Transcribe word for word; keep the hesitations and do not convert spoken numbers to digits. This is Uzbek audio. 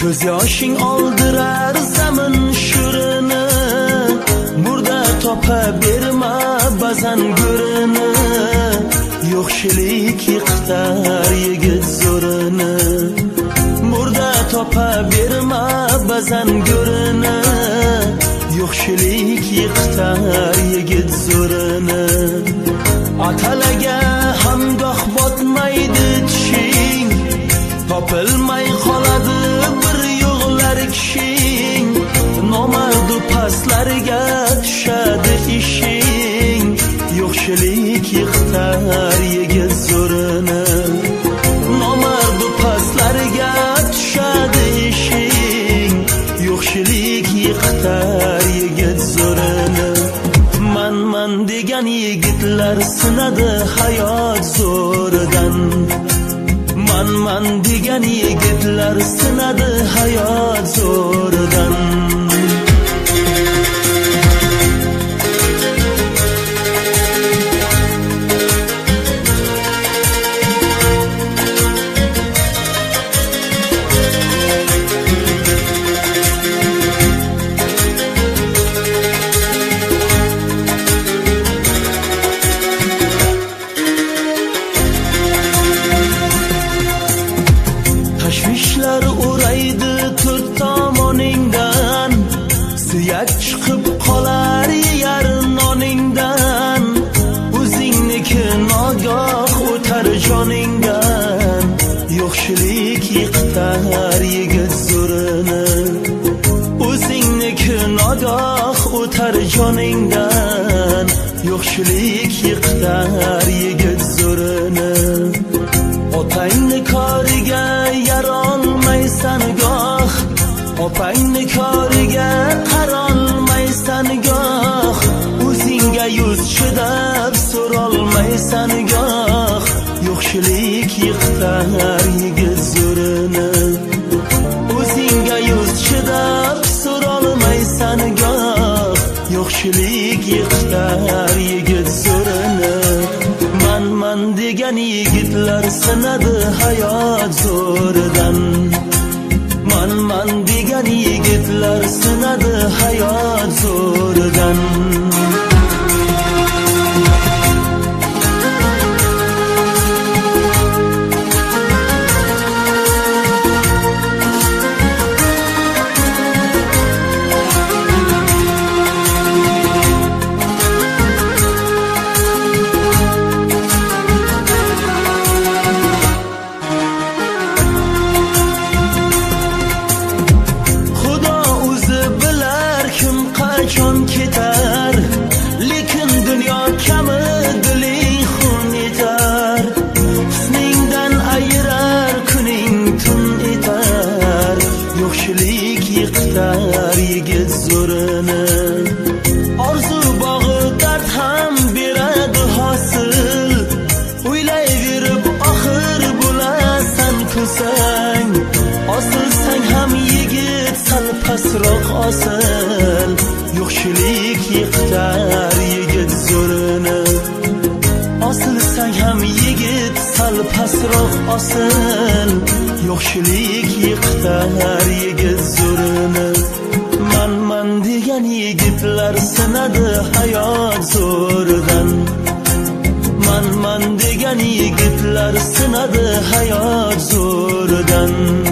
Ko'z yoshing oldirar zamin shurini, murda topa berma ba'zan go'rini. Yo'qchilik yiqitar yigit zo'rini, murda topa berma ba'zan go'rini. Yo'qchilik yiqitar yigit zo'rini. Atalaga hamgoh botmaydi tishing, topilmay qoladi bir yo'g'lar kishing. Nomardu pastlarga tushadi ishing. Yo'qchilik yiqitar yigit zo'rini, nomardu pastlarga tushadi ishing. Yo'qchilik yiqitar yigit zo'rini. Man man degan yigitlar sinadi hayot zo'ridan. Man man degan yigitlar sinadi hayot zo'ridan. Tashvishlar o'raydi to'rt tomoningdan, suyak chiqib qolar yar noningdan. O'zingniki nogoh o'tar joningdan. Yo'qchilik yiqitar yigit zo'rini, o'zingniki nogoh o'tar joningdan. Yo'qchilik yiqitar yigit zo'rini. Otangni koriga yarolmaysan goh, opangni koriga qarolmaysan goh. O'zingga yuz chidab so'rolmaysan goh. Yo'qchilik yiqitar yigit zo'rini, o'zingga yuz chidab so'rolmaysan goh. Yo'qchilik yiqitar yigit zo'rini. Man man degan yigitlar sinadi hayot zo'ridan. Man man degan yigitlar sinadi hayot zo'ridan. Qachon ketar, lekin dunyo kami diling xun etar. Husningdan ayirar kuning tun etar. Yo'qchilik yiqitar yigit zo'rini, orzu bog'i dard ham beradi hosil. O'ylayverib oxir bo'lasan kusang, osilsang ham yigit sal pastroq osil. Yo'qchilik yiqitar yigit zo'rini, osilsang ham yigit sal pastroq osil. Yo'qchilik yiqitar yigit zo'rini. Man man degan yigitlar sinadi hayot zo'ridan. Man man degan yigitlar sinadi hayot zo'ridan.